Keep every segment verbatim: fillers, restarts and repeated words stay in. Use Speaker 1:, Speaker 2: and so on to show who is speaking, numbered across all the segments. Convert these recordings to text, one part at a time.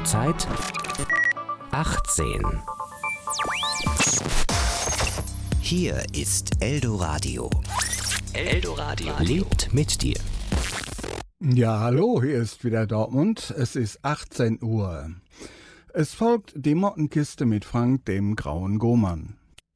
Speaker 1: Uhrzeit achtzehn.
Speaker 2: Hier ist Eldoradio.
Speaker 1: Eldoradio lebt mit dir.
Speaker 3: Ja, hallo, hier ist wieder Dortmund. Es ist achtzehn Uhr. Es folgt die Mottenkiste mit Frank, dem grauen Gohmann.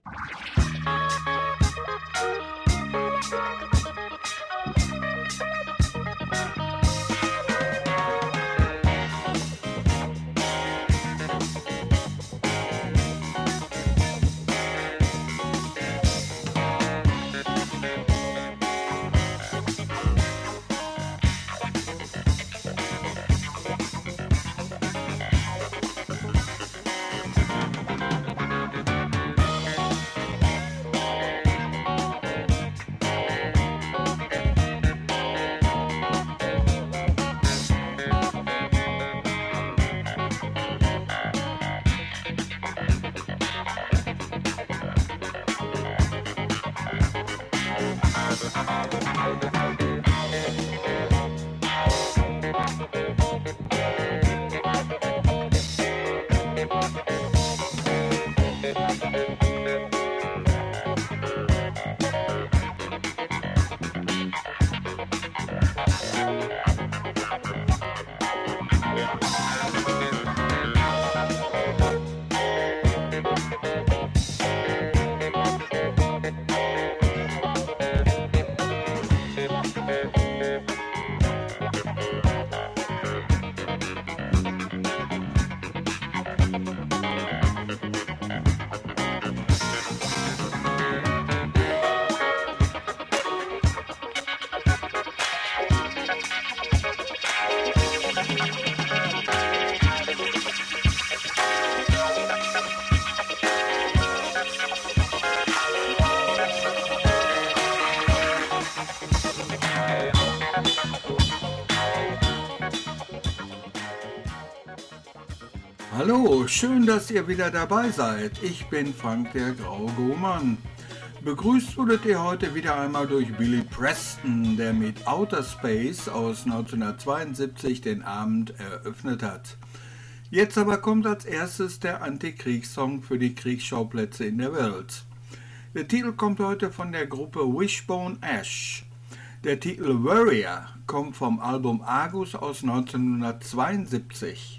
Speaker 4: Hallo, schön, dass ihr wieder dabei seid. Ich bin Frank, der graue Gohmann. Begrüßt wurdet ihr heute wieder einmal durch Billy Preston, der mit Outer Space aus neunzehnhundertzweiundsiebzig den Abend eröffnet hat. Jetzt aber kommt als erstes der Antikriegssong für die Kriegsschauplätze in der Welt. Der Titel kommt heute von der Gruppe Wishbone Ash. Der Titel Warrior kommt vom Album Argus aus neunzehnhundertzweiundsiebzig.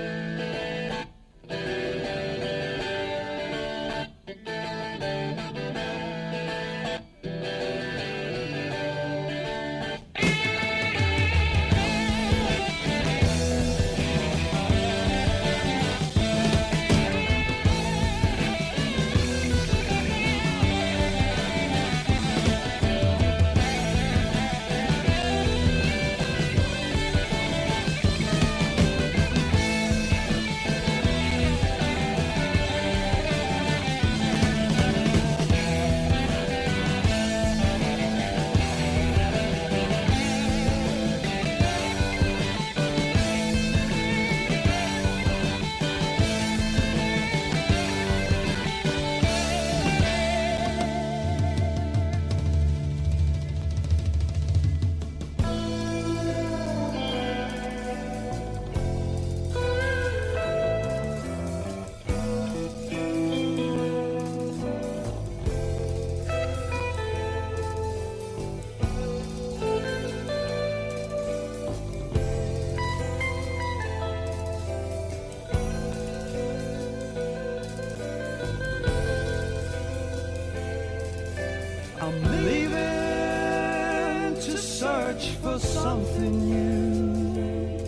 Speaker 5: Something new,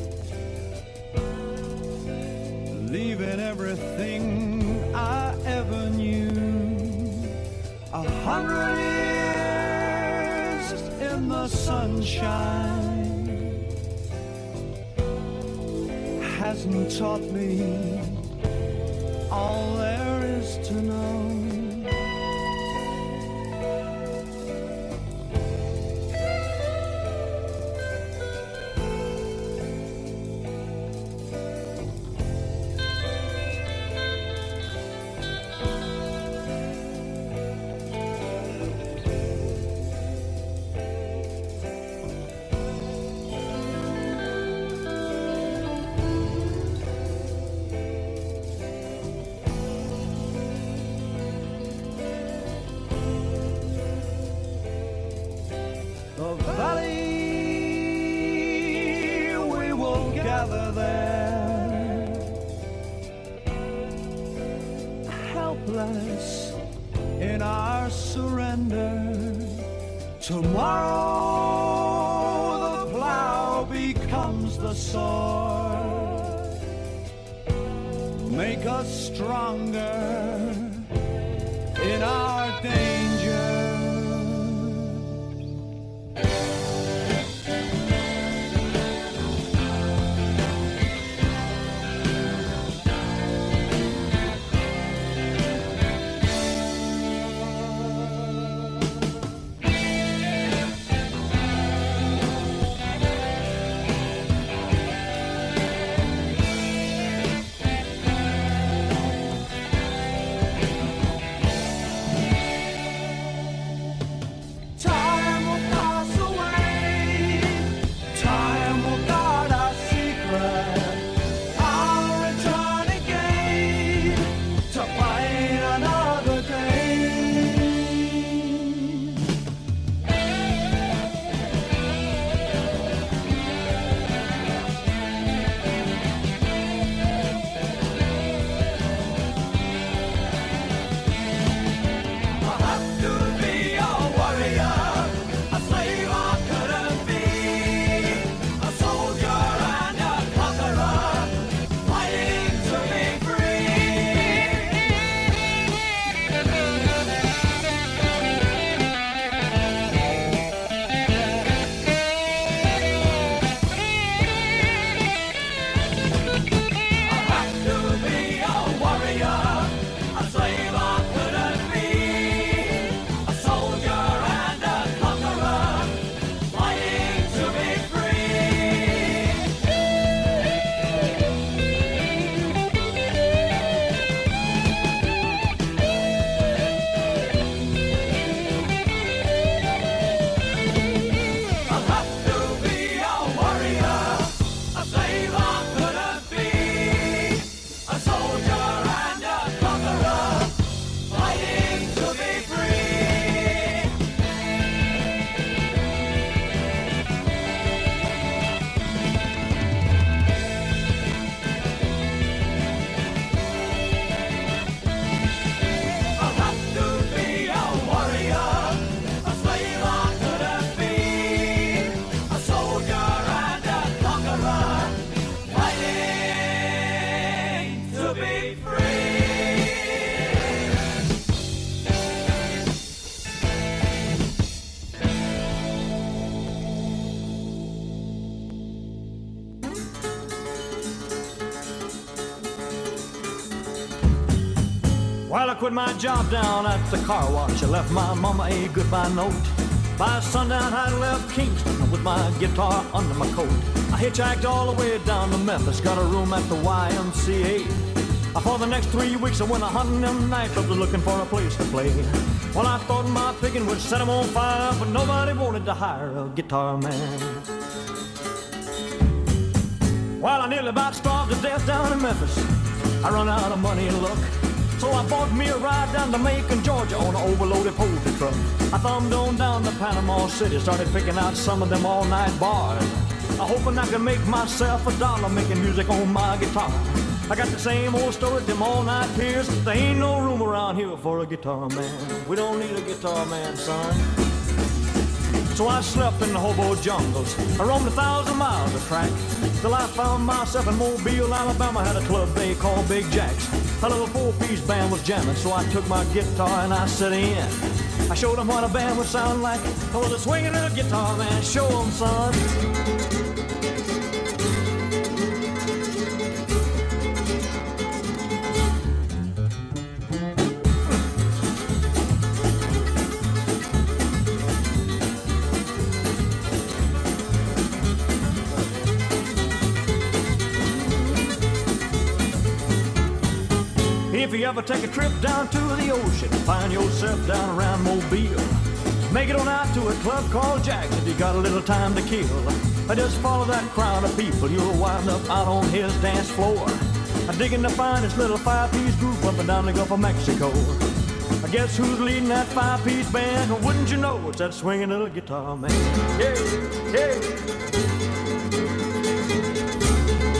Speaker 5: leaving everything I ever knew. A hundred years in the sunshine hasn't taught me all there is to know. together there, helpless in our surrender. Tomorrow the plow becomes the sword, make us stronger in our danger.
Speaker 6: Well, I quit my job down at the car wash. I left my mama a goodbye note. By sundown, I left Kingston with my guitar under my coat. I hitchhiked all the way down to Memphis, got a room at the Y M C A. For the next three weeks, I went a hunting them nightclubs looking for a place to play. Well, I thought my picking would set them on fire, but nobody wanted to hire a guitar man. Well, I nearly about starved to death down in Memphis. I run out of money and luck. So I bought me a ride down to Macon, Georgia on an overloaded poultry truck. I thumbed on down to Panama City, started picking out some of them all-night bars. I hoping I could make myself a dollar making music on my guitar. I got the same old story at them all-night piers. There ain't no room around here for a guitar man. We don't need a guitar man, son. So I slept in the hobo jungles. I roamed a thousand miles of track till I found myself in Mobile, Alabama. Had a club they called Big Jack's. A little four-piece band was jamming, so I took my guitar and I set in. I showed them what a band would sound like. I was a swinging little guitar man. Show them, son. If you ever take a trip down to the ocean, find yourself down around Mobile, make it on out to a club called Jack's if you got a little time to kill. I just follow that crowd of people, you'll wind up out on his dance floor. I digging the finest little five-piece group up and down the Gulf of Mexico. I guess who's leading that five-piece band? Well, wouldn't you know it's that swinging little guitar man? Yeah, yeah.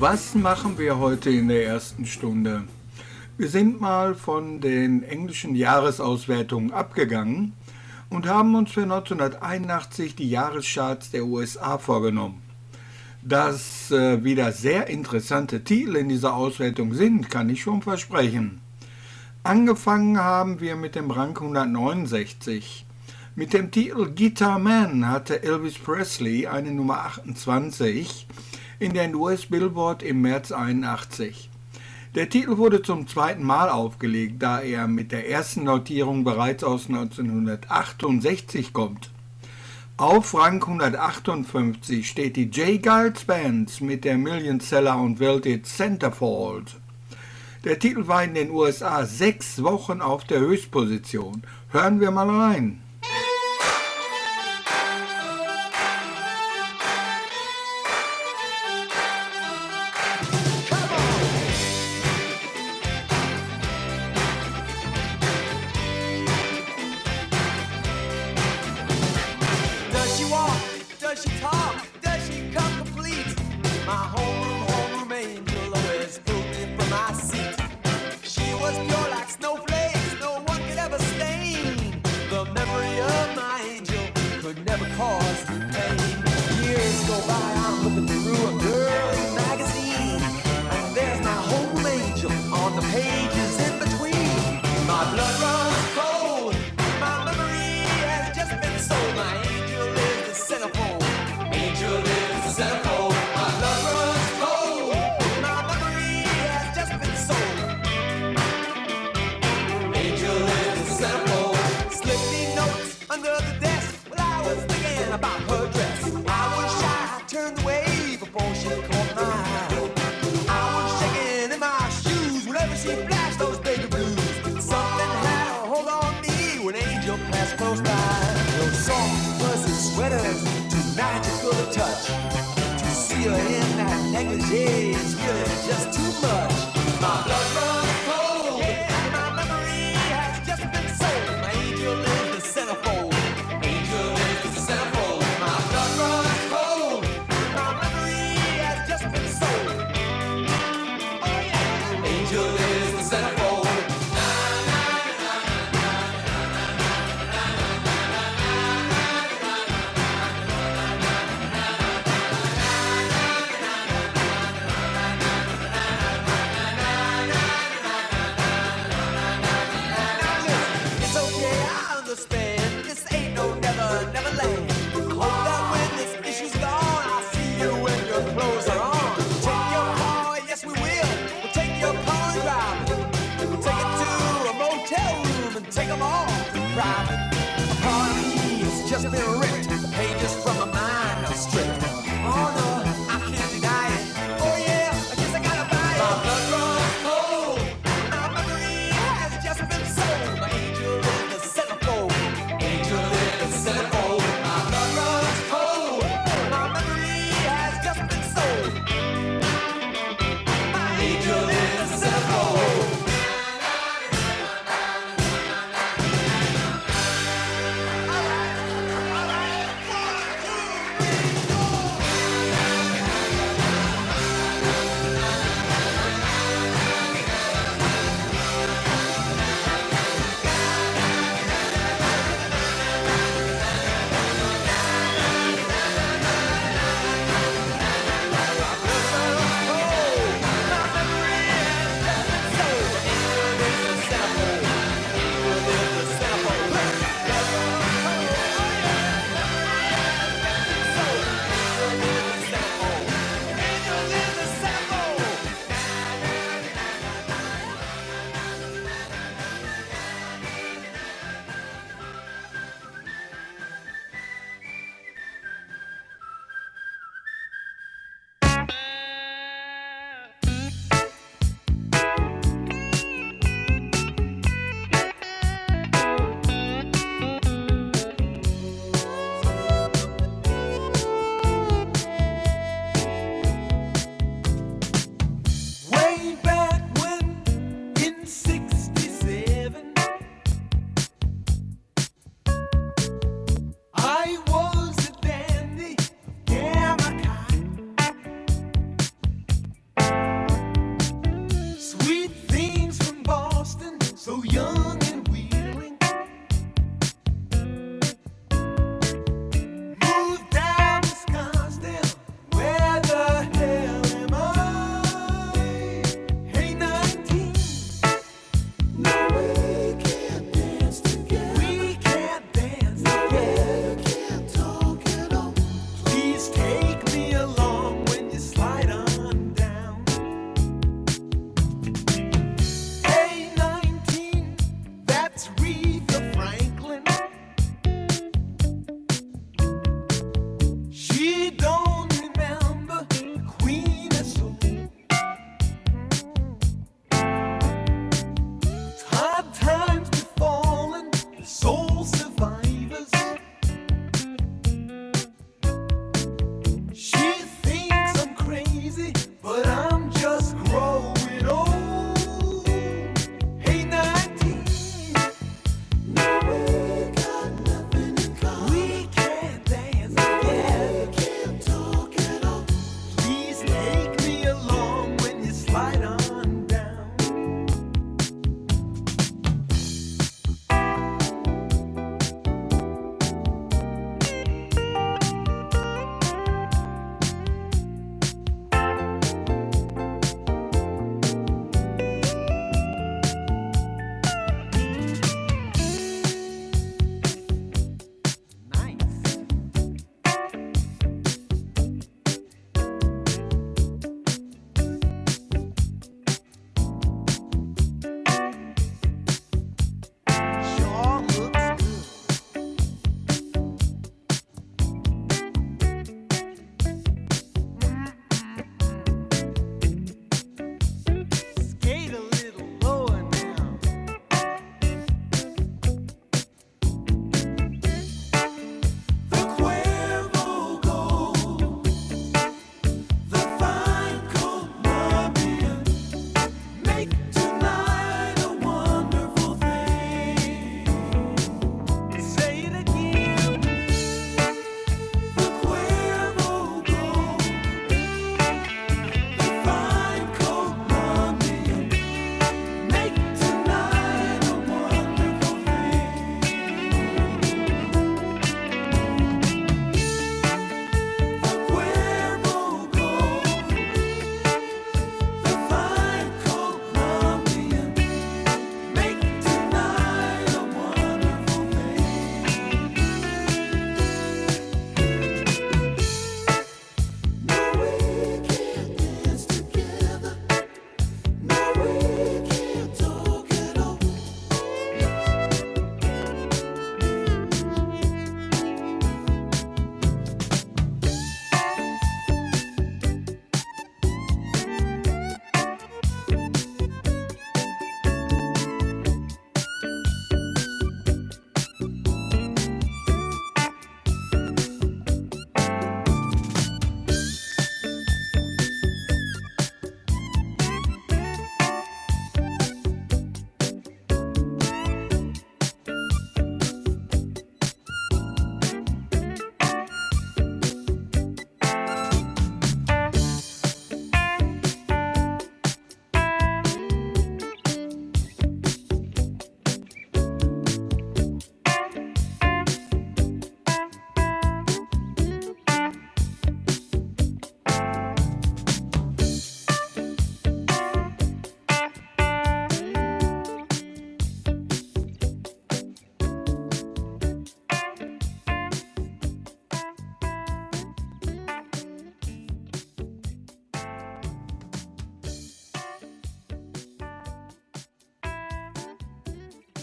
Speaker 4: Was machen wir heute in der ersten Stunde? Wir sind mal von den englischen Jahresauswertungen abgegangen und haben uns für neunzehnhunderteinundachtzig die Jahrescharts der U S A vorgenommen. Dass äh, wieder sehr interessante Titel in dieser Auswertung sind, kann ich schon versprechen. Angefangen haben wir mit dem Rang hundertneunundsechzig. Mit dem Titel Guitar Man hatte Elvis Presley eine Nummer achtundzwanzig in den U S Billboard im März einundachtzig. Der Titel wurde zum zweiten Mal aufgelegt, da er mit der ersten Notierung bereits aus neunzehnhundertachtundsechzig kommt. Auf Rang hundertachtundfünfzig steht die J. Geils Band mit der Millionseller und Welthit Centerfold. Der Titel war in den U S A sechs Wochen auf der Höchstposition. Hören wir mal rein.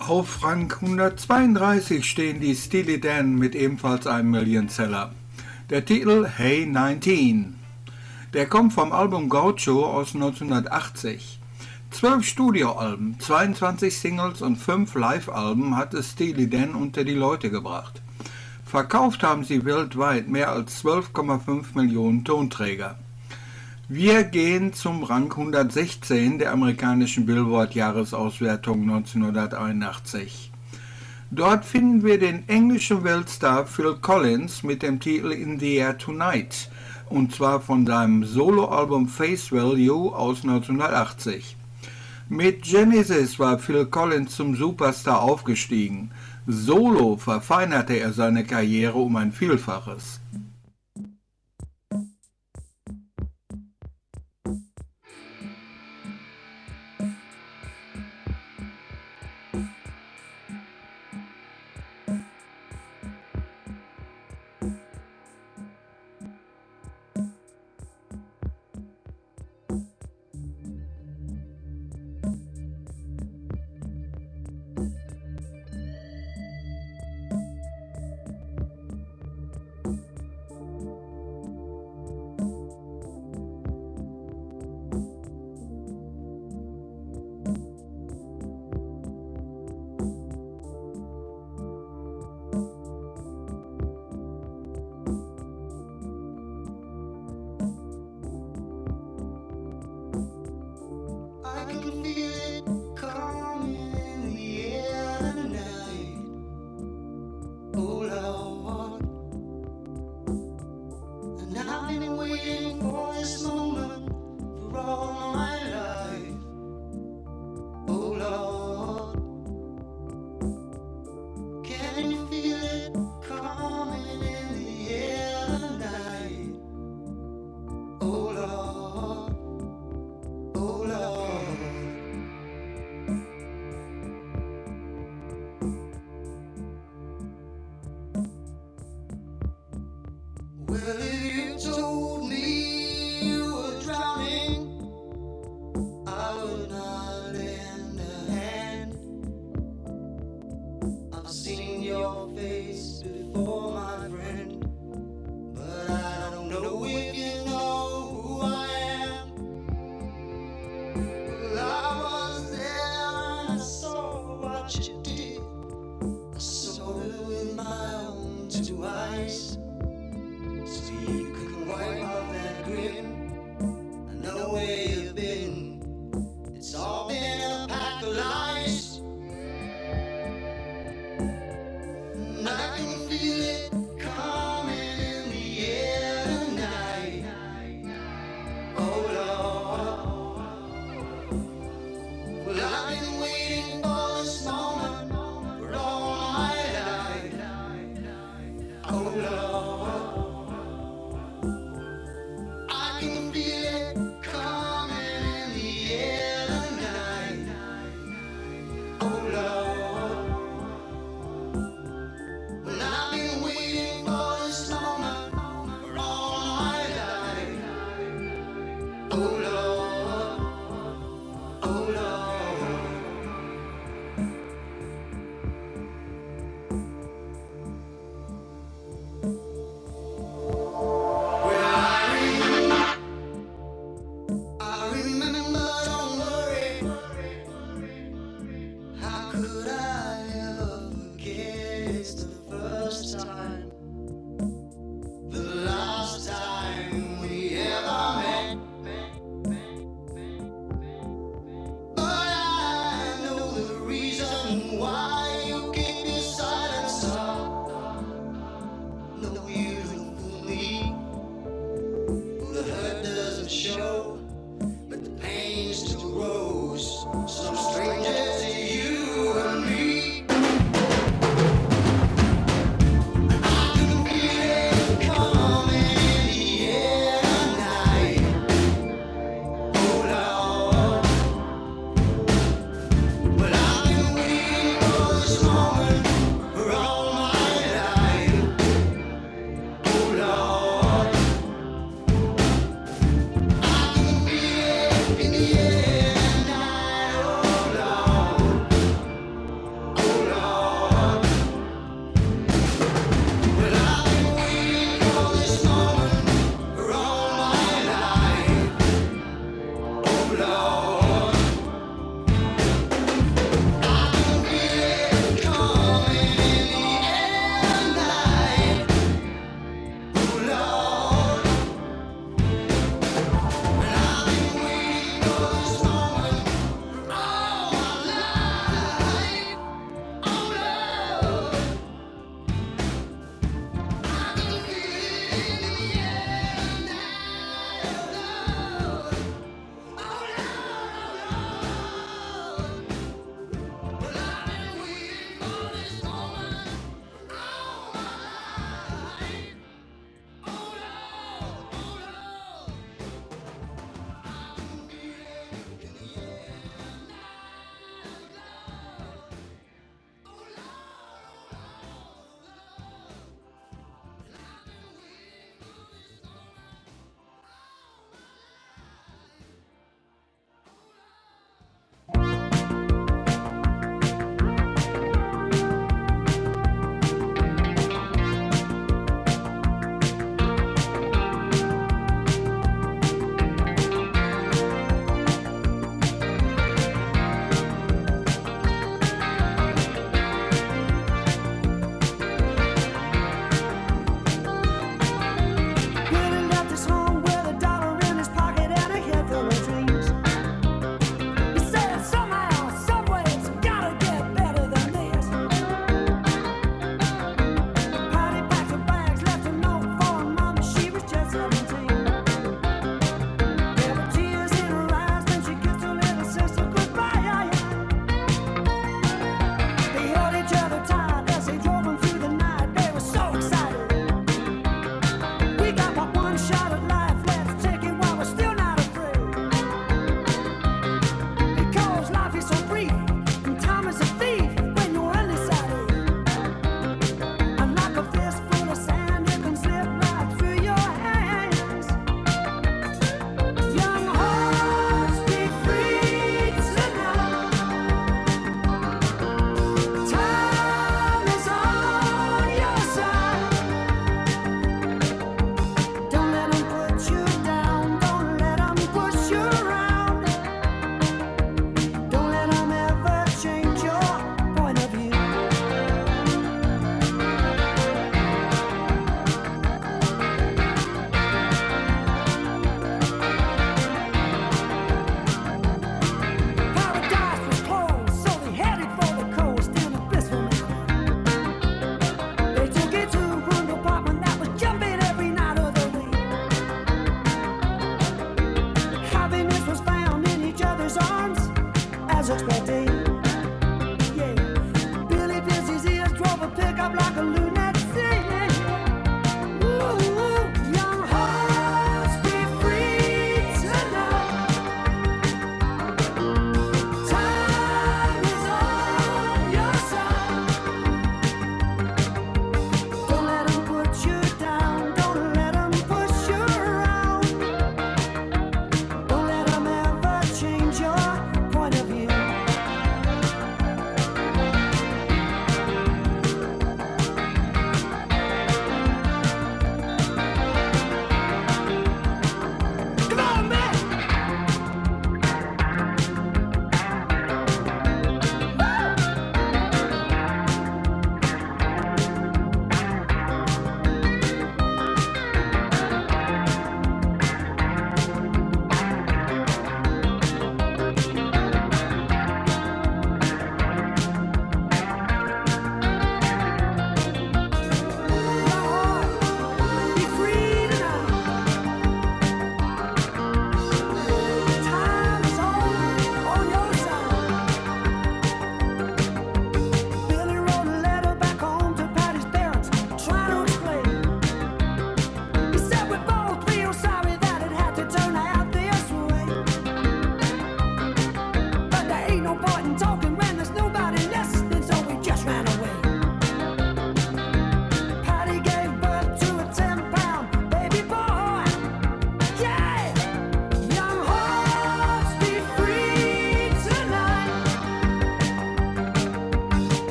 Speaker 4: Auf Rang hundertzweiunddreißig stehen die Steely Dan mit ebenfalls einem Millionseller. Der Titel Hey neunzehn. Der kommt vom Album Gaucho aus neunzehnhundertachtzig. Zwölf Studioalben, zweiundzwanzig Singles und fünf Live-Alben hat es Steely Dan unter die Leute gebracht. Verkauft haben sie weltweit mehr als zwölf Komma fünf Millionen Tonträger. Wir gehen zum Rang hundertsechzehn der amerikanischen Billboard-Jahresauswertung neunzehnhunderteinundachtzig. Dort finden wir den englischen Weltstar Phil Collins mit dem Titel In the Air Tonight, und zwar von seinem Soloalbum Face Value aus neunzehnhundertachtzig. Mit Genesis war Phil Collins zum Superstar aufgestiegen. Solo verfeinerte er seine Karriere um ein Vielfaches.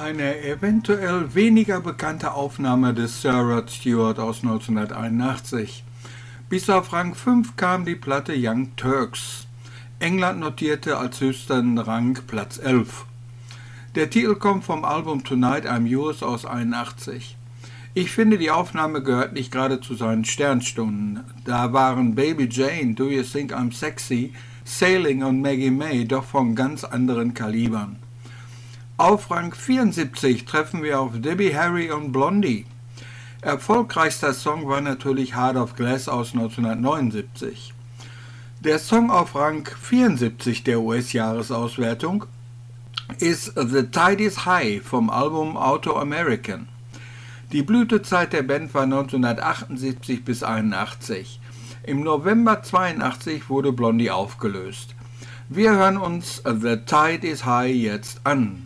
Speaker 4: Eine eventuell weniger bekannte Aufnahme des Sir Rod Stewart aus neunzehnhunderteinundachtzig. Bis auf Rang fünf kam die Platte Young Turks. England notierte als höchsten Rang Platz elf. Der Titel kommt vom Album Tonight I'm Yours aus einundachtzig. Ich finde, die Aufnahme gehört nicht gerade zu seinen Sternstunden. Da waren Baby Jane, Do You Think I'm Sexy, Sailing und Maggie May doch von ganz anderen Kalibern. Auf Rang vierundsiebzig treffen wir auf Debbie Harry und Blondie. Erfolgreichster Song war natürlich Heart of Glass aus neunzehnhundertneunundsiebzig. Der Song auf Rang vierundsiebzig der U S-Jahresauswertung ist The Tide is High vom Album Auto American. Die Blütezeit der Band war neunzehnhundertachtundsiebzig bis einundachtzig. Im November zweiundachtzig wurde Blondie aufgelöst. Wir hören uns The Tide is High jetzt an.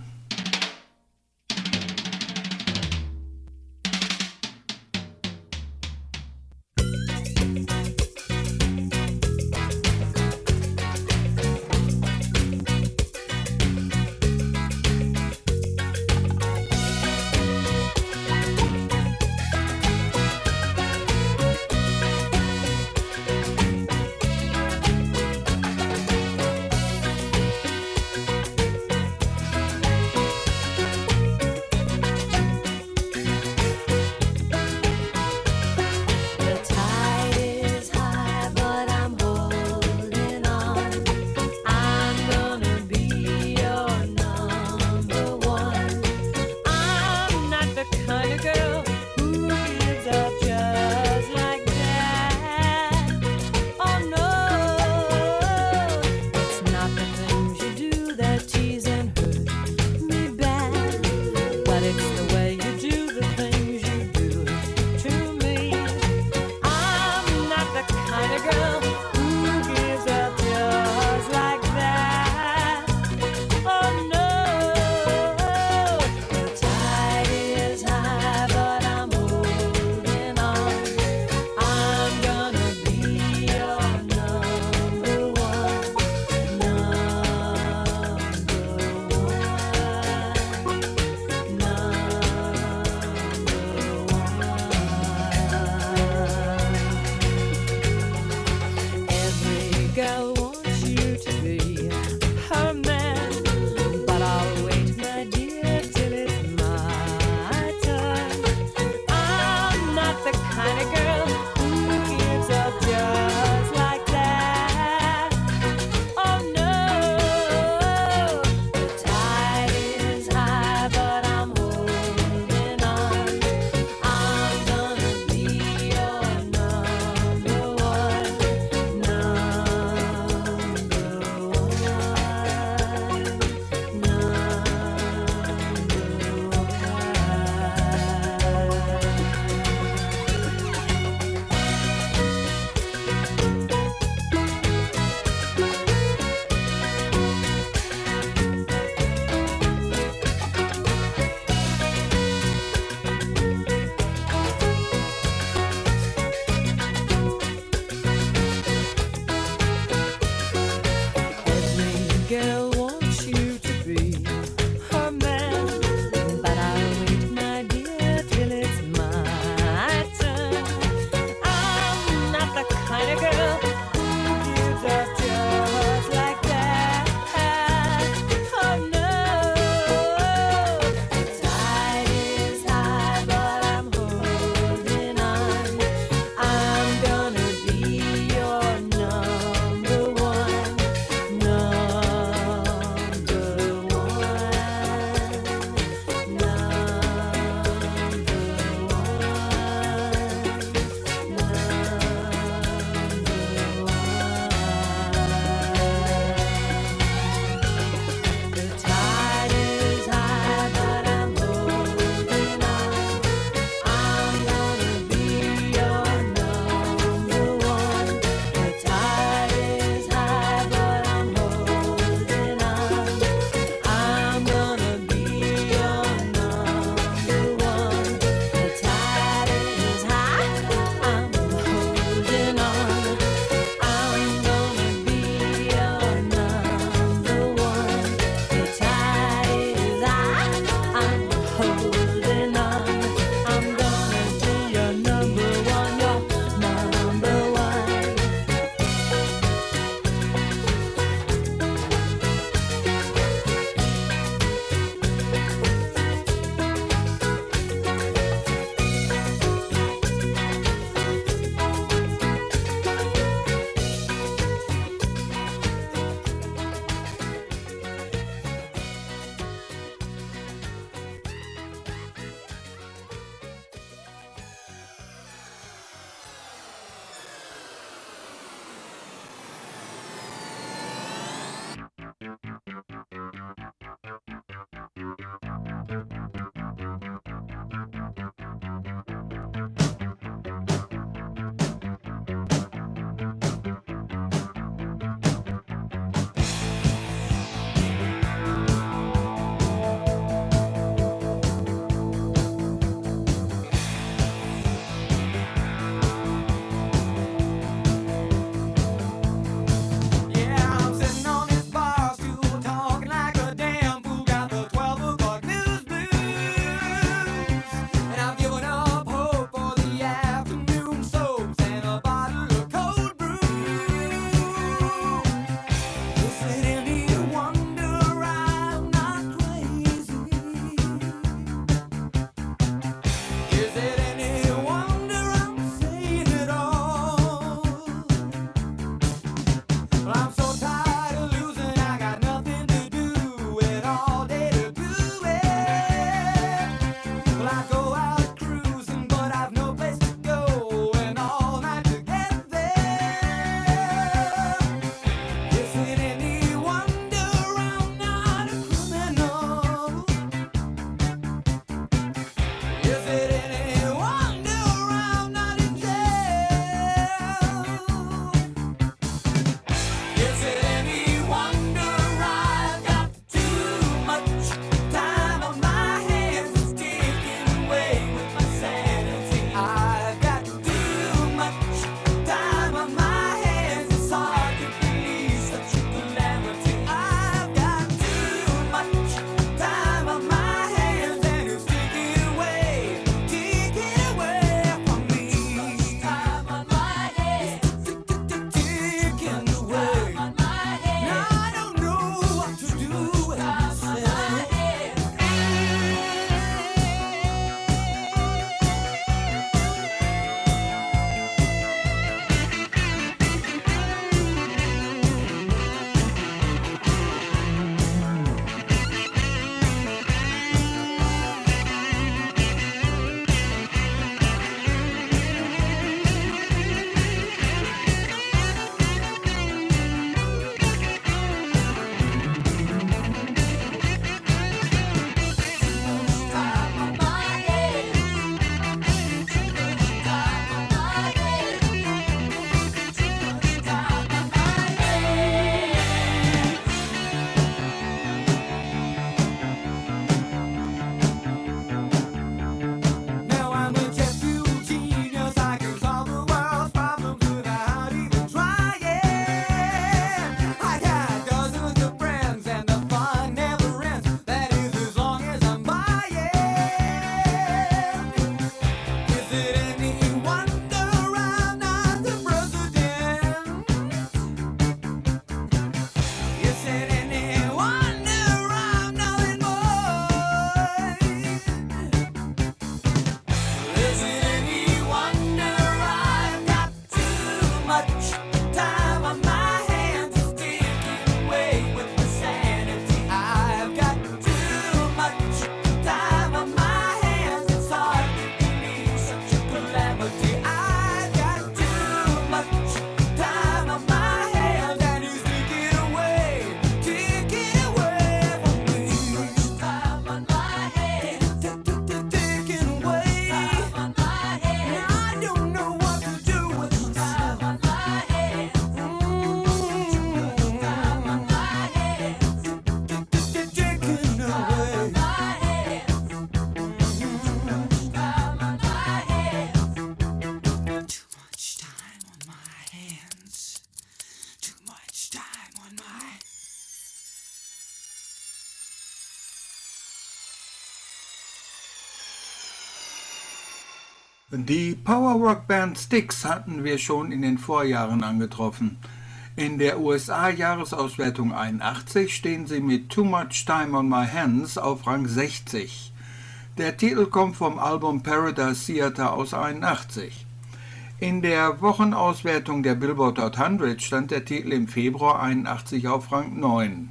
Speaker 4: Die Power-Rock-Band Styx hatten wir schon in den Vorjahren angetroffen. In der U S A-Jahresauswertung einundachtzig stehen sie mit Too Much Time on My Hands auf Rang sechzig. Der Titel kommt vom Album Paradise Theater aus einundachtzig. In der Wochenauswertung der Billboard Hot hundert stand der Titel im Februar einundachtzig auf Rang neun.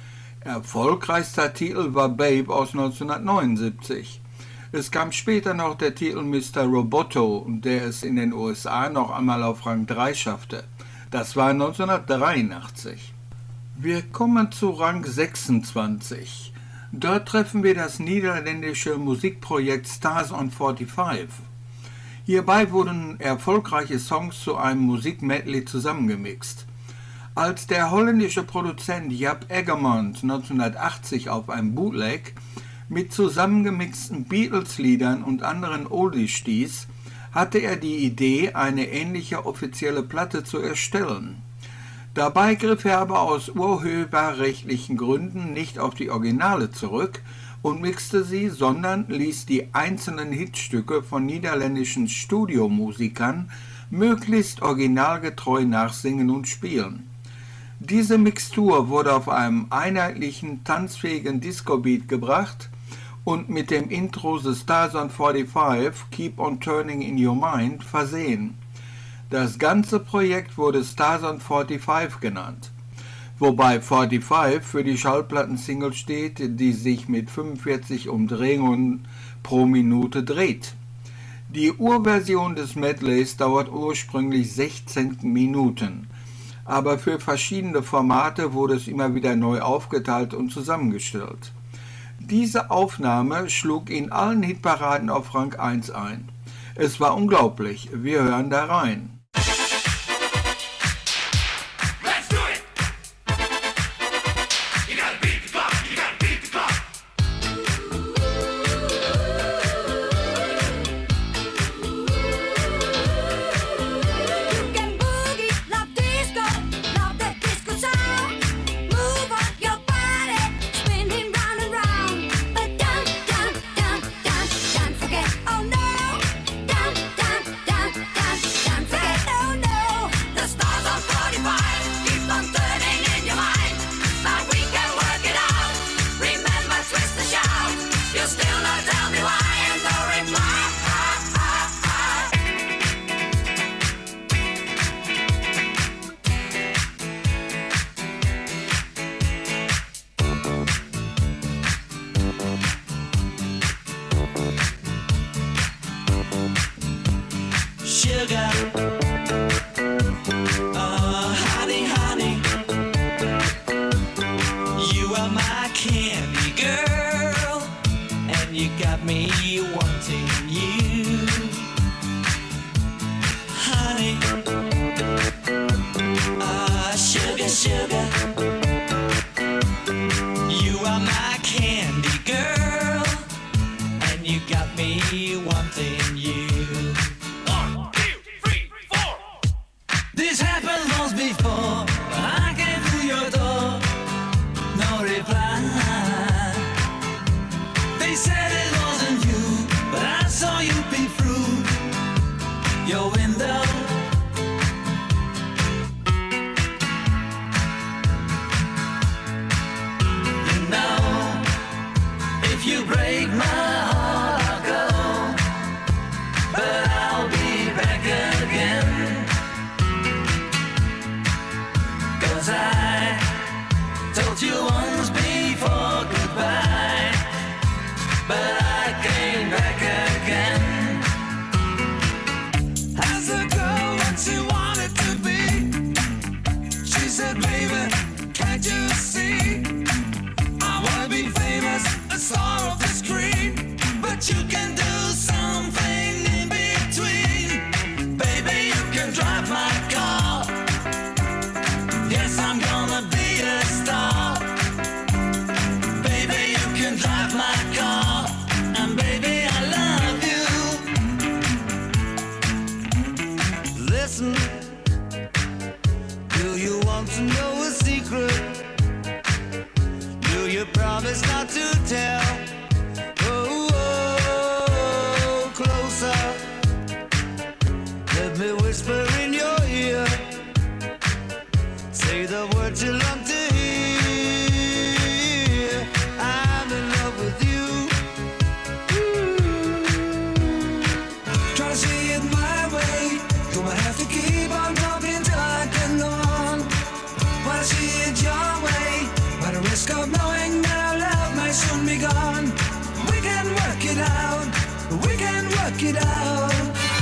Speaker 4: Erfolgreichster Titel war Babe aus neunzehnhundertneunundsiebzig. Es kam später noch der Titel Mister Roboto, der es in den U S A noch einmal auf Rang drei schaffte. Das war neunzehnhundertdreiundachtzig. Wir kommen zu Rang sechsundzwanzig. Dort treffen wir das niederländische Musikprojekt Stars on forty-five. Hierbei wurden erfolgreiche Songs zu einem Musikmedley zusammengemixt. Als der holländische Produzent Jaap Eggermond neunzehnhundertachtzig auf ein Bootleg mit zusammengemixten Beatles-Liedern und anderen Oldies stieß, hatte er die Idee, eine ähnliche offizielle Platte zu erstellen. Dabei griff er aber aus urheberrechtlichen Gründen nicht auf die Originale zurück und mixte sie, sondern ließ die einzelnen Hitstücke von niederländischen Studiomusikern möglichst originalgetreu nachsingen und spielen. Diese Mixtur wurde auf einem einheitlichen, tanzfähigen Disco-Beat gebracht und mit dem Intro The Stars on forty-five, Keep on Turning in Your Mind versehen. Das ganze Projekt wurde Stars on forty-five genannt, wobei forty-five für die Schallplatten-Single steht, die sich mit fünfundvierzig Umdrehungen pro Minute dreht. Die Urversion des Medleys dauert ursprünglich sechzehn Minuten, aber für verschiedene Formate wurde es immer wieder neu aufgeteilt und zusammengestellt. Diese Aufnahme schlug in allen Hitparaden auf Rang eins ein. Es war unglaublich, wir hören da rein.
Speaker 5: work it out.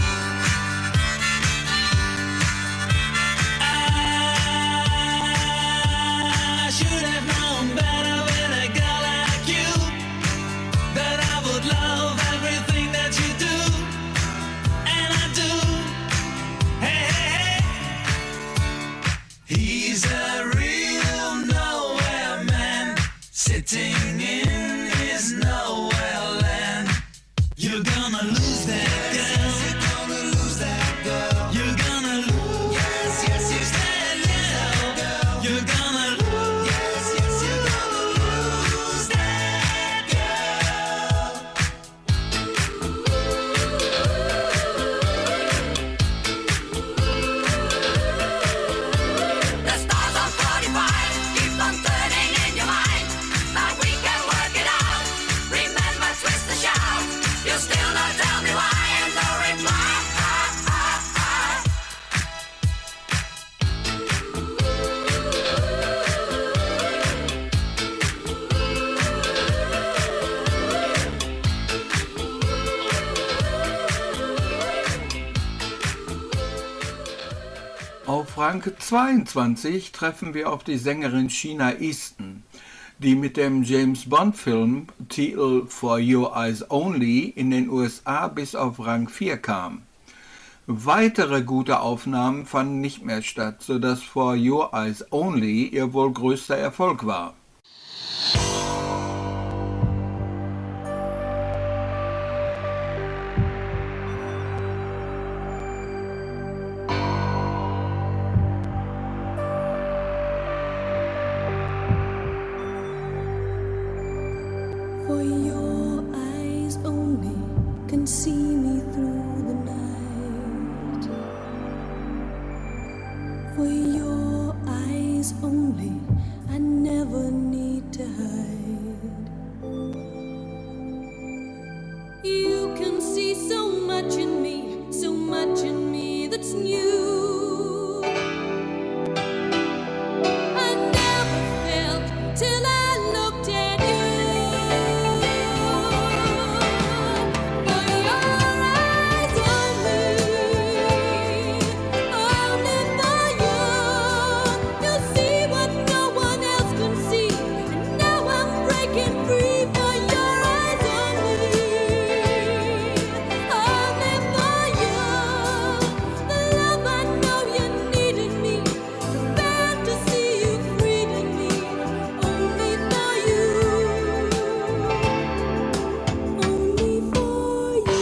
Speaker 5: I should have known better with a girl like you, that I would love everything that you do, and I do. Hey, hey, hey. He's a real nowhere man, sitting in his nowhere land. You're gonna lose that girl. You're gonna lose that girl. You're gonna lose. Yes, yes, yes, that girl. You're gonna lose. Yes, yes, you're gonna lose that girl.
Speaker 7: The stars on forty-five keep on turning in your mind, but we can work it out. Remember, twist the shout. You still don't tell me why, and no reply.
Speaker 4: Auf Rang zweiundzwanzig treffen wir auf die Sängerin Sheena Easton, die mit dem James-Bond-Film Titel For Your Eyes Only in den U S A bis auf Rang vier kam. Weitere gute Aufnahmen fanden nicht mehr statt, sodass For Your Eyes Only ihr wohl größter Erfolg war.
Speaker 8: For your eyes only can see me through the night. For your eyes only, I never need to hide. You can see so much in me, so much in me that's new. I never felt till I looked at you. For your eyes only, only for you. You'll see what no one else can see. And now I'm breaking free for your eyes only, only for you. The love I know you need in me, the fantasy you freed in me, only for you, only for you.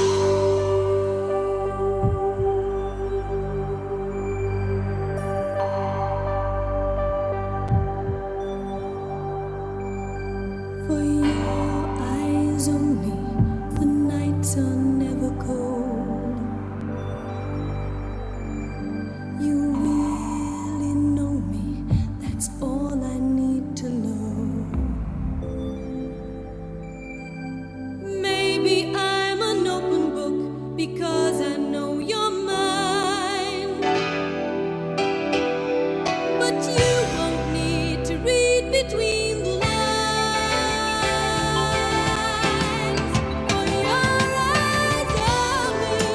Speaker 8: For your eyes only, the nights are never cold. You really know me, that's all I need to know. Maybe I'm an open book because I know you're mine. But you won't need to read between the lines. For your eyes only,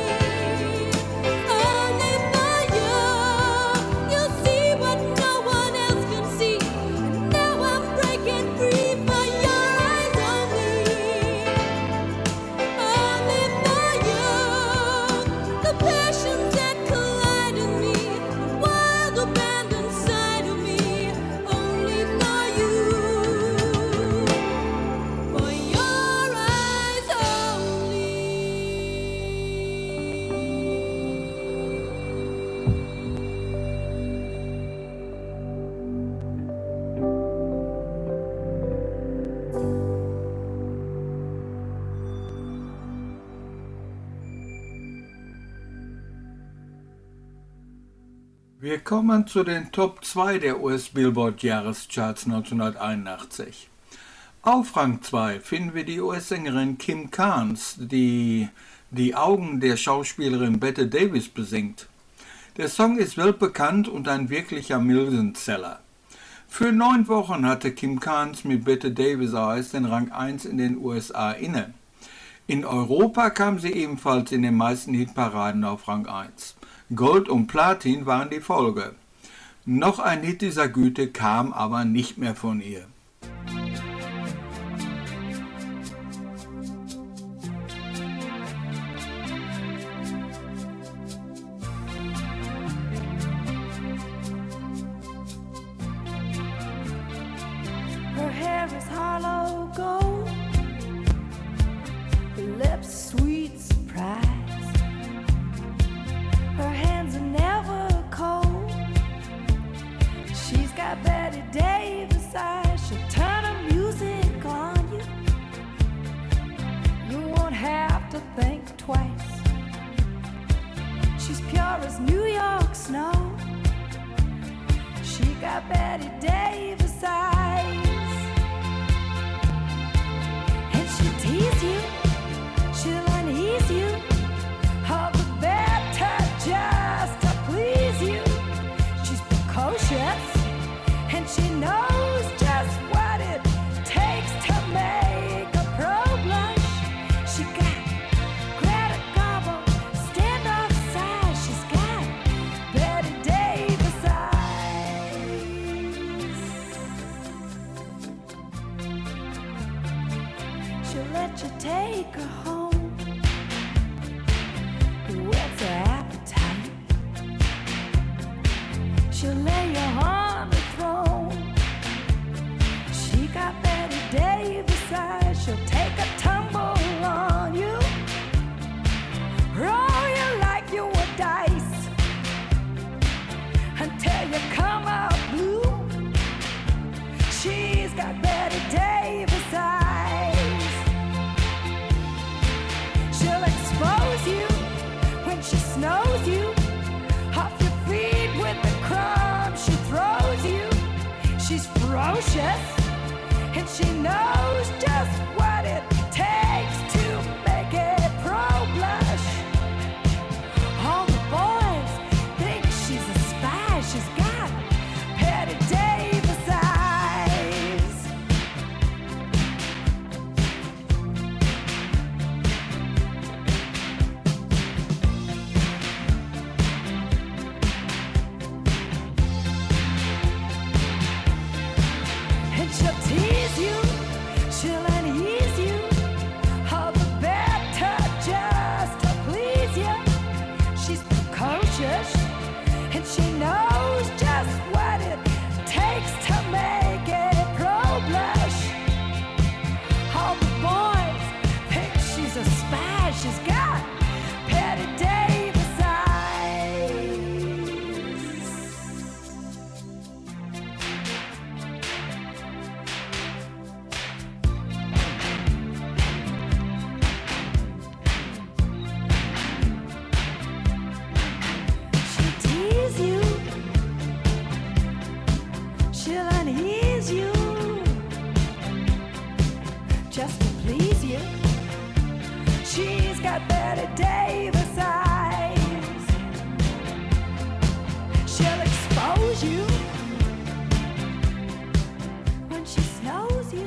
Speaker 8: only for you. You'll see what no one else can see. And now I'm breaking free for your eyes only, only for you. The passions that collide in me, the wild abandon side of me, only for you, for your eyes only.
Speaker 4: Wir kommen zu den Top zwei der U S Billboard Jahrescharts neunzehnhunderteinundachtzig. Auf Rang zwei finden wir die U S-Sängerin Kim Carnes, die die Augen der Schauspielerin Bette Davis besingt. Der Song ist weltbekannt und ein wirklicher Millionseller. Für neun Wochen hatte Kim Carnes mit Bette Davis Eyes den Rang eins in den U S A inne. In Europa kam sie ebenfalls in den meisten Hitparaden auf Rang eins. Gold und Platin waren die Folge. Noch ein Hit dieser Güte kam aber nicht mehr von ihr.
Speaker 8: Her hair is hollow gold, her lips sweet surprise. Her hands are never cold. She's got Betty Davis eyes. She'll turn her music on you. You won't have to think twice. She's pure as New York snow. She got Betty Davis eyes. And she'll tease you, she'll unease you, all the better just to please you. She's precocious, and she knows just what it takes to make a pro blush. She got Greta Garbo, standoff size. She's got Betty Davis eyes. She'll let you take her home. Whet's her appetite? She'll lay you on the throne. She got Betty Davis eyes. She'll take a tumble on you, roll you like you were dice, until you come out blue. She's got Betty Davis eyes. She'll expose you when she snows you off your feet with the crumbs she throws you. She's ferocious, and she knows just what it takes to make a pro blush. All the boys think she's a spy. She's got Betty Davis eyes. And she'll tease you, she'll unease you, all the better just to please you. She's precocious, and she knows just what it takes to make a pro blush. All the boys think she's a spy. She's got Betty Davis eyes. She'll tease you, she'll unease you, just to please you. She's got Betty Davis eyes. She'll expose you when she snows you.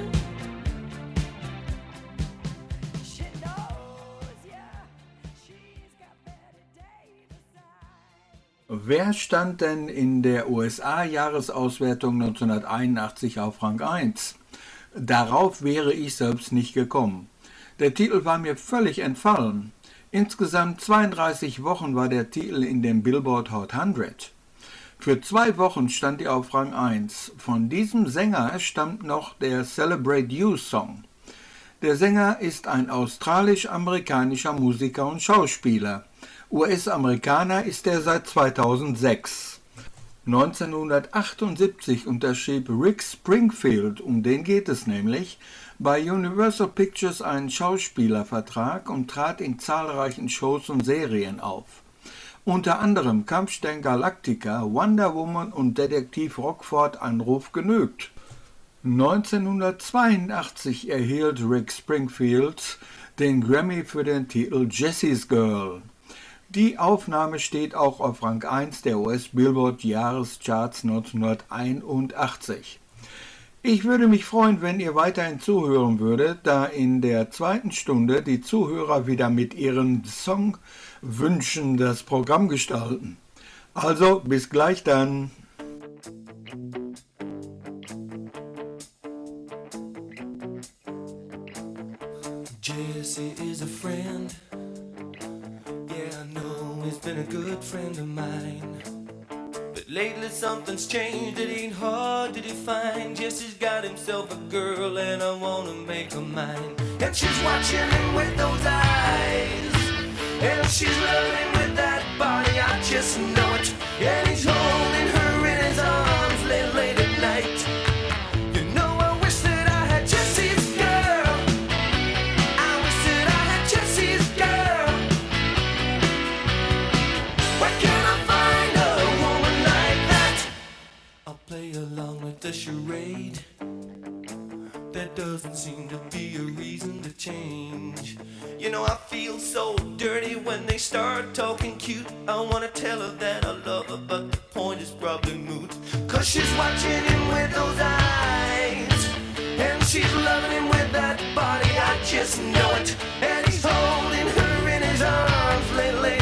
Speaker 8: She knows ya. She's got Betty Davis eyes.
Speaker 4: Wer stand denn in der U S A-Jahresauswertung neunzehnhunderteinundachtzig auf Rang eins? Darauf wäre ich selbst nicht gekommen. Der Titel war mir völlig entfallen. Insgesamt zweiunddreißig Wochen war der Titel in dem Billboard Hot hundert. Für zwei Wochen stand er auf Rang eins. Von diesem Sänger stammt noch der Celebrate You Song. Der Sänger ist ein australisch-amerikanischer Musiker und Schauspieler. U S-Amerikaner ist er seit zweitausendsechs. neunzehnhundertachtundsiebzig unterschrieb Rick Springfield, um den geht es nämlich, bei Universal Pictures einen Schauspielervertrag und trat in zahlreichen Shows und Serien auf. Unter anderem Kampfstern Galactica, Wonder Woman und Detektiv Rockford Anruf genügt. neunzehnhundertzweiundachtzig erhielt Rick Springfield den Grammy für den Titel Jessie's Girl. Die Aufnahme steht auch auf Rang eins der U S-Billboard-Jahrescharts neunzehnhunderteinundachtzig. Ich würde mich freuen, wenn ihr weiterhin zuhören würdet, da in der zweiten Stunde die Zuhörer wieder mit ihren Songwünschen das Programm gestalten. Also, bis gleich dann.
Speaker 9: Jesse is a friend. Yeah, I know he's been a good friend of mine. But lately something's changed, it ain't hard to define. Jesse's got himself a girl and I wanna make her mine. And she's watching him with those eyes, and she's loving with that body, I just know it. And he's holding her in his arms late, late at night. You know I wish that I had Jesse's girl. I wish that I had Jesse's girl. Where can I find a woman like that? I'll play along with the charade. There doesn't seem to be a reason to change. You know I feel so dirty when they start talking cute. I wanna tell her that I love her, but the point is probably moot. Cause she's watching him with those eyes, and she's loving him with that body, I just know it. And he's holding her in his arms late, late